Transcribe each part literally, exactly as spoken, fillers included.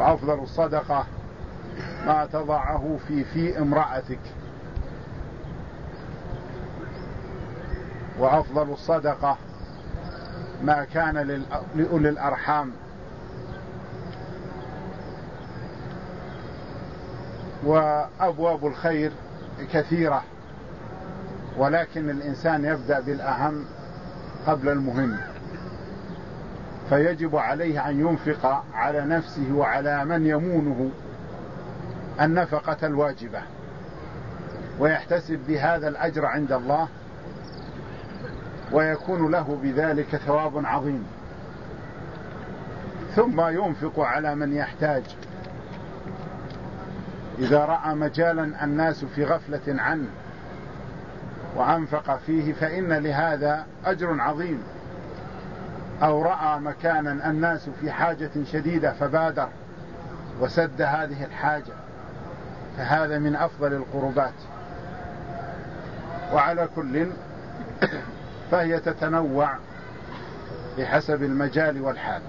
وأفضل الصدقة ما تضعه في في امرأتك، وأفضل الصدقة ما كان لأولي الأرحام. وأبواب الخير كثيرة، ولكن الإنسان يبدأ بالأهم قبل المهم، فيجب عليه أن ينفق على نفسه وعلى من يمونه النفقة الواجبة، ويحتسب بهذا الأجر عند الله، ويكون له بذلك ثواب عظيم. ثم ينفق على من يحتاج، إذا رأى مجالا الناس في غفلة عنه وأنفق فيه فإن لهذا أجر عظيم، أو رأى مكانا الناس في حاجة شديدة فبادر وسد هذه الحاجة، فهذا من أفضل القربات. وعلى كل فهي تتنوع بحسب المجال والحال.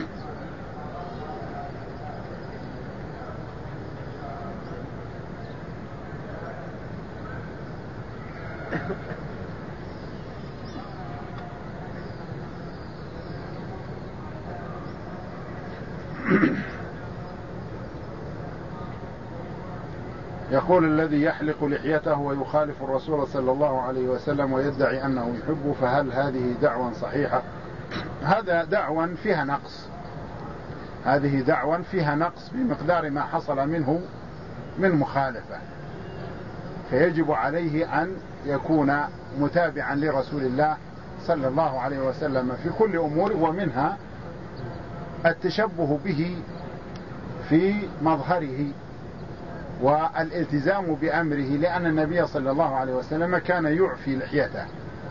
يقول: الذي يحلق لحيته ويخالف الرسول صلى الله عليه وسلم ويدعي أنه يحبه، فهل هذه دعوة صحيحة؟ هذا دعوة فيها نقص، هذه دعوة فيها نقص بمقدار ما حصل منه من مخالفة، فيجب عليه أن يكون متابعا لرسول الله صلى الله عليه وسلم في كل أموره، ومنها التشبه به في مظهره والالتزام بأمره، لأن النبي صلى الله عليه وسلم كان يعفي لحيته،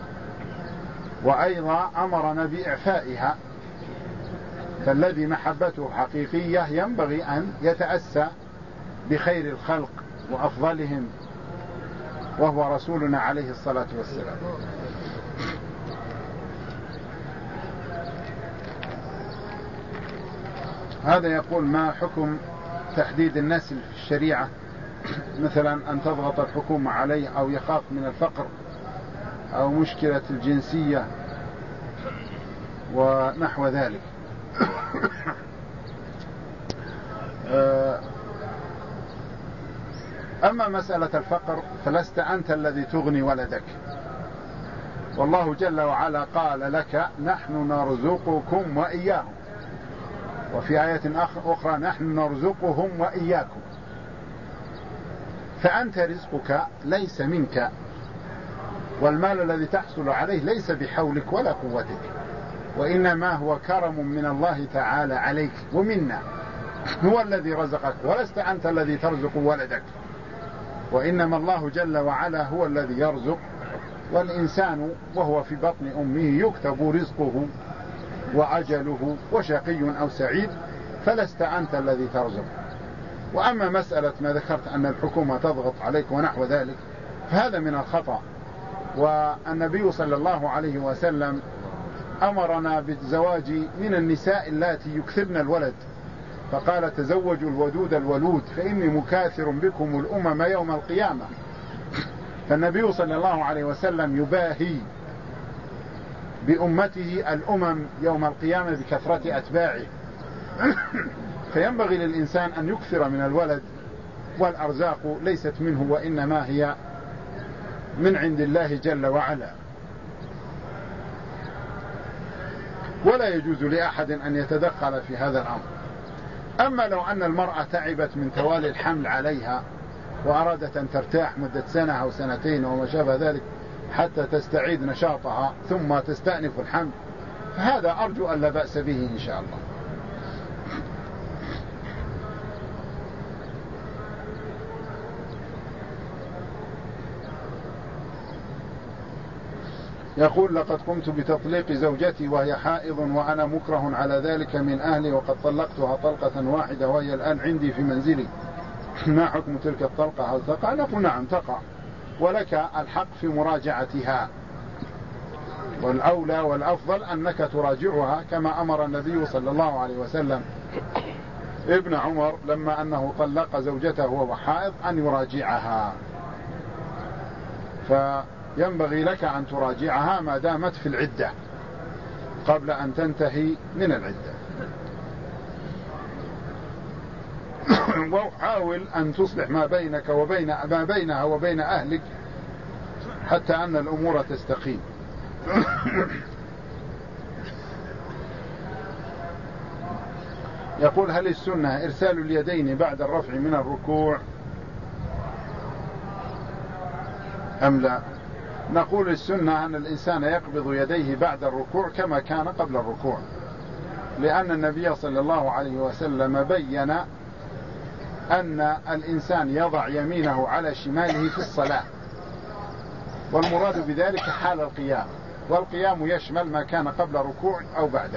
وأيضا أمرنا بإعفائها، فالذي محبته حقيقية ينبغي أن يتأسى بخير الخلق وأفضلهم، وهو رسولنا عليه الصلاة والسلام. هذا يقول: ما حكم تحديد النسل في الشريعة، مثلا أن تضغط الحكومة عليه أو يخاف من الفقر أو مشكلة الجنسية ونحو ذلك؟ أما مسألة الفقر فلست أنت الذي تغني ولدك، والله جل وعلا قال لك: نحن نرزقكم وإياهم، وفي آية أخرى: نحن نرزقهم وإياكم. فأنت رزقك ليس منك، والمال الذي تحصل عليه ليس بحولك ولا قوتك، وإنما هو كرم من الله تعالى عليك ومنا، هو الذي رزقك، ولست أنت الذي ترزق ولدك، وإنما الله جل وعلا هو الذي يرزق، والإنسان وهو في بطن أمه يكتب رزقه وأجله وشقي أو سعيد، فلست أنت الذي ترزق. وأما مسألة ما ذكرت أن الحكومة تضغط عليك ونحو ذلك، فهذا من الخطأ. والنبي صلى الله عليه وسلم أمرنا بالزواج من النساء اللاتي يكثرن الولد، فقال: تزوجوا الودود الولود فإني مكاثر بكم الأمم يوم القيامة. فالنبي صلى الله عليه وسلم يباهي بأمته الأمم يوم القيامة بكثرة أتباعه، فينبغي للإنسان أن يكثر من الولد، والأرزاق ليست منه وإنما هي من عند الله جل وعلا، ولا يجوز لأحد أن يتدخل في هذا الأمر. أما لو أن المرأة تعبت من توالي الحمل عليها وأرادت أن ترتاح مدة سنة أو سنتين وما شابه ذلك حتى تستعيد نشاطها ثم تستأنف الحمل، فهذا أرجو أن لا بأس به إن شاء الله. يقول: لقد قمت بتطليق زوجتي وهي حائض وأنا مكره على ذلك من أهلي، وقد طلقتها طلقة واحدة وهي الآن عندي في منزلي، ما حكم تلك الطلقة؟ هل تقع؟ نقول: نعم تقع، ولك الحق في مراجعتها، والأولى والأفضل أنك تراجعها كما أمر النبي صلى الله عليه وسلم ابن عمر لما أنه طلق زوجته وهو حائض أن يراجعها، فينبغي لك أن تراجعها ما دامت في العدة قبل أن تنتهي من العدة. وحاول أن تصلح ما بينك وبين ما بينها وبين أهلك حتى أن الأمور تستقيم. يقول: هل السنة إرسال اليدين بعد الرفع من الركوع أم لا؟ نقول السنة أن الإنسان يقبض يديه بعد الركوع كما كان قبل الركوع، لأن النبي صلى الله عليه وسلم بين أن الإنسان يضع يمينه على شماله في الصلاة، والمراد بذلك حال القيام، والقيام يشمل ما كان قبل الركوع أو بعده.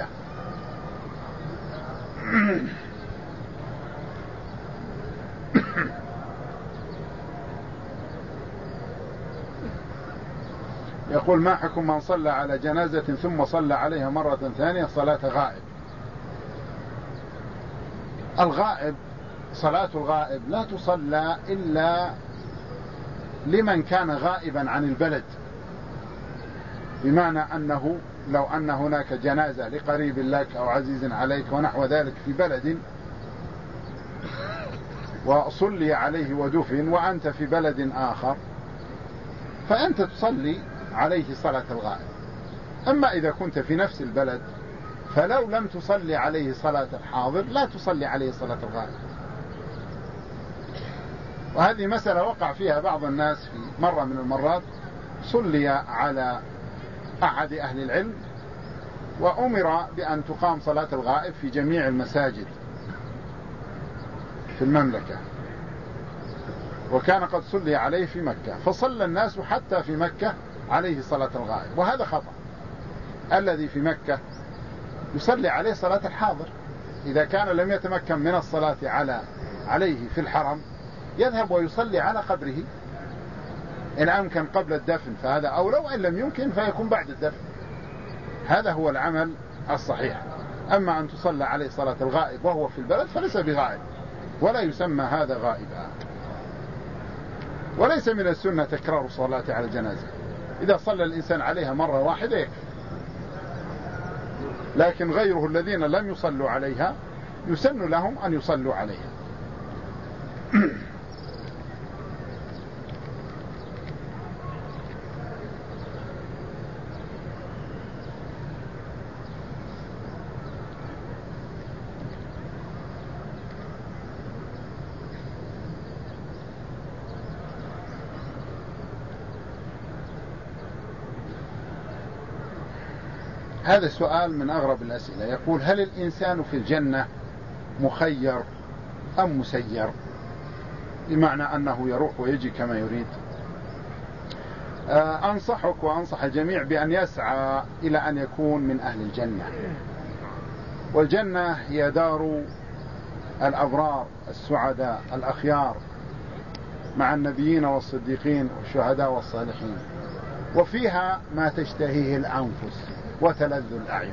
يقول: ما حكم من صلى على جنازة ثم صلى عليها مرة ثانية صلاة غائب؟ الغائب صلاة الغائب لا تصلى إلا لمن كان غائبا عن البلد، بمعنى أنه لو أن هناك جنازة لقريب لك أو عزيز عليك ونحو ذلك في بلد وصلي عليه ودفن وأنت في بلد آخر، فأنت تصلي عليه صلاة الغائب. أما إذا كنت في نفس البلد فلو لم تصلي عليه صلاة الحاضر لا تصلي عليه صلاة الغائب. وهذه مسألة وقع فيها بعض الناس في مرة من المرات، صلي على أحد أهل العلم وأمر بأن تقام صلاة الغائب في جميع المساجد في المملكة، وكان قد صلي عليه في مكة، فصلى الناس حتى في مكة عليه صلاة الغائب، وهذا خطأ. الذي في مكة يصلي عليه صلاة الحاضر، إذا كان لم يتمكن من الصلاة على عليه في الحرم يذهب ويصلي على قبره، إن أمكن قبل الدفن فهذا أولى، وإن لم يمكن فيكون بعد الدفن. هذا هو العمل الصحيح. أما أن تصلى عليه صلاة الغائب وهو في البلد فليس بغائب، ولا يسمى هذا غائبا. وليس من السنة تكرار الصلاة على الجنازة، إذا صلى الإنسان عليها مرة واحدة يكفي، لكن غيره الذين لم يصلوا عليها يسن لهم أن يصلوا عليها. هذا السؤال من أغرب الأسئلة. يقول: هل الإنسان في الجنة مخير أم مسير؟ بمعنى أنه يروح ويجي كما يريد. آه أنصحك وأنصح الجميع بأن يسعى إلى أن يكون من أهل الجنة، والجنة هي دار الأبرار السعداء الأخيار مع النبيين والصديقين والشهداء والصالحين، وفيها ما تشتهيه الأنفس وتلذ الأعين،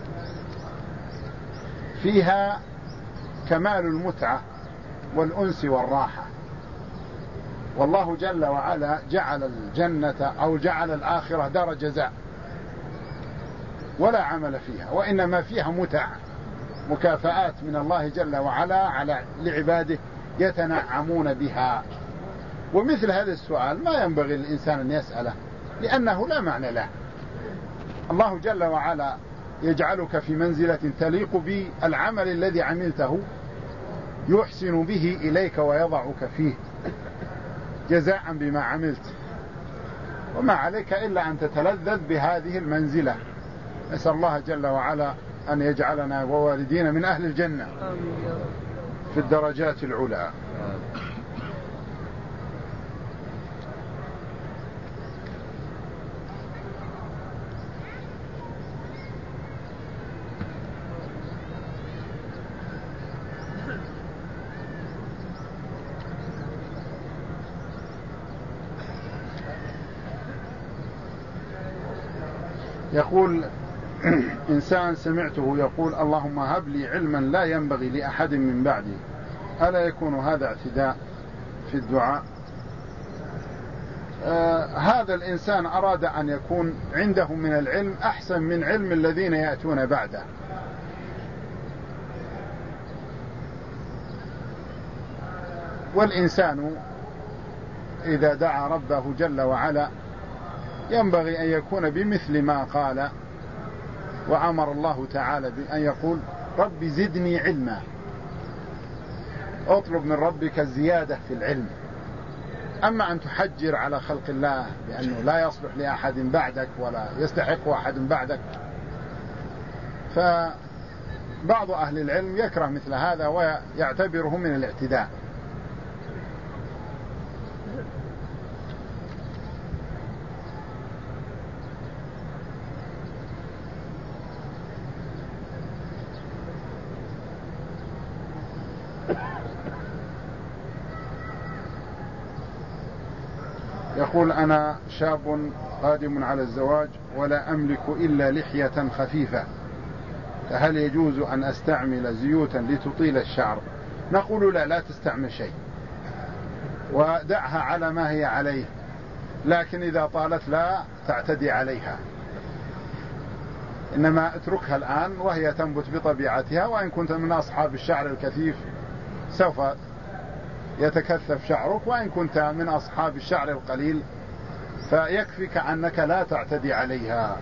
فيها كمال المتعة والأنس والراحة. والله جل وعلا جعل الجنة أو جعل الآخرة دار جزاء ولا عمل فيها، وإنما فيها متع، مكافآت من الله جل وعلا على لعباده يتنعمون بها. ومثل هذا السؤال ما ينبغي للإنسان أن يسأله، لأنه لا معنى له. الله جل وعلا يجعلك في منزلة تليق بالعمل الذي عملته، يحسن به إليك ويضعك فيه جزاء بما عملت، وما عليك إلا أن تتلذذ بهذه المنزلة. أسأل الله جل وعلا أن يجعلنا ووالدينا من أهل الجنة في الدرجات العلى. يقول: إنسان سمعته يقول اللهم هب لي علما لا ينبغي لأحد من بعدي، ألا يكون هذا اعتداء في الدعاء؟ آه هذا الإنسان أراد أن يكون عنده من العلم أحسن من علم الذين يأتون بعده، والإنسان إذا دعا ربه جل وعلا ينبغي أن يكون بمثل ما قال، وأمر الله تعالى بأن يقول رب زدني علما، اطلب من ربك الزيادة في العلم. أما أن تحجر على خلق الله بأنه لا يصلح لأحد بعدك ولا يستحق أحد بعدك، فبعض أهل العلم يكره مثل هذا ويعتبره من الاعتداء. يقول أنا شاب قادم على الزواج ولا أملك إلا لحية خفيفة، فهل يجوز أن أستعمل زيوتا لتطيل الشعر؟ نقول لا، لا تستعمل شيء ودعها على ما هي عليه، لكن إذا طالت لا تعتدي عليها، إنما اتركها الآن وهي تنبت بطبيعتها. وإن كنت من أصحاب الشعر الكثيف سوف يتكثف شعرك، وإن كنت من أصحاب الشعر القليل فيكفيك أنك لا تعتدي عليها.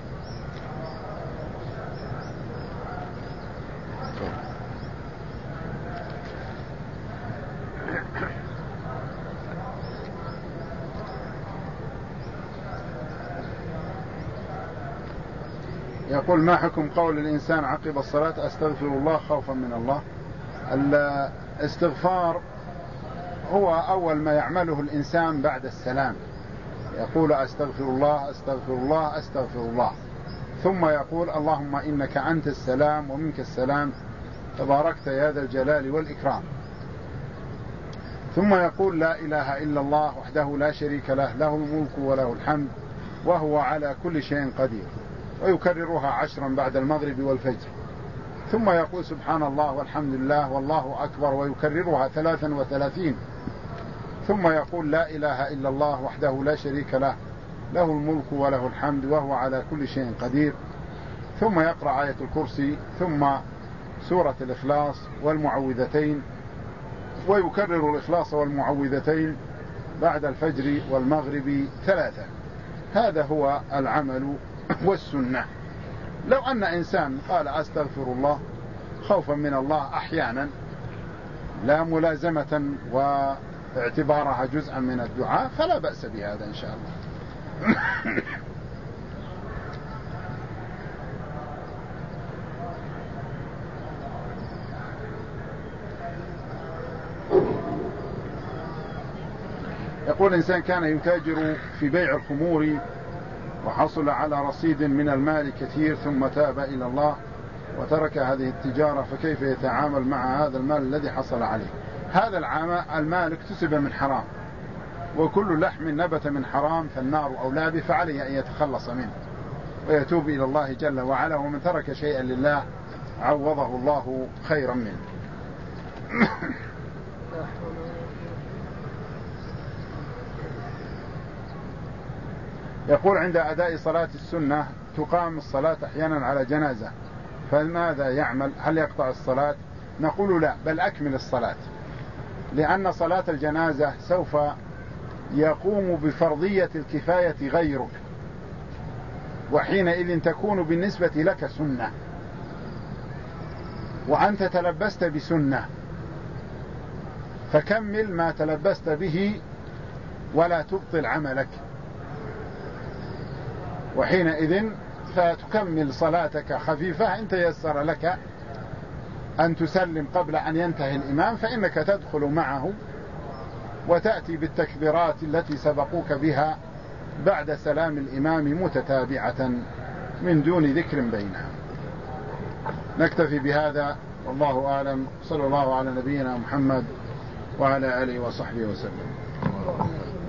يقول ما حكم قول الإنسان عقب الصلاة أستغفر الله خوفا من الله؟ الاستغفار هو أول ما يعمله الإنسان بعد السلام، يقول أستغفر الله أستغفر الله أستغفر الله، ثم يقول اللهم إنك أنت السلام ومنك السلام تباركت يا ذا الجلال والإكرام، ثم يقول لا إله إلا الله وحده لا شريك له له الملك وله الحمد وهو على كل شيء قدير، ويكررها عشرا بعد المغرب والفجر، ثم يقول سبحان الله والحمد لله والله أكبر ويكررها ثلاثا وثلاثين، ثم يقول لا إله إلا الله وحده لا شريك له له الملك وله الحمد وهو على كل شيء قدير، ثم يقرأ آية الكرسي ثم سورة الإخلاص والمعوذتين، ويكرر الإخلاص والمعوذتين بعد الفجر والمغرب ثلاثة. هذا هو العمل والسنة. لو أن إنسان قال أستغفر الله خوفا من الله أحيانا لا ملازمة واعتبارها جزءا من الدعاء فلا بأس بهذا إن شاء الله. يقول إنسان كان يتاجر في بيع الخمور وحصل على رصيد من المال كثير ثم تاب إلى الله وترك هذه التجارة، فكيف يتعامل مع هذا المال الذي حصل عليه؟ هذا المال اكتسب من حرام، وكل لحم نبت من حرام فالنار أولى به، فعليه أن يتخلص منه ويتوب إلى الله جل وعلا، ومن ترك شيئا لله عوضه الله خيرا منه. يقول عند أداء صلاة السنة تقام الصلاة أحيانا على جنازة، فماذا يعمل؟ هل يقطع الصلاة؟ نقول لا، بل أكمل الصلاة، لأن صلاة الجنازة سوف يقوم بفرضية الكفاية غيرك، وحينئذ تكون بالنسبة لك سنة وأنت تلبست بسنة، فكمل ما تلبست به ولا تبطل عملك، وحينئذ فتكمل صلاتك خفيفة. إن تيسر لك أن تسلم قبل أن ينتهي الإمام فإنك تدخل معه وتأتي بالتكبيرات التي سبقوك بها بعد سلام الإمام متتابعة من دون ذكر بينها. نكتفي بهذا والله أعلم، صلى الله على نبينا محمد وعلى آله وصحبه وسلم.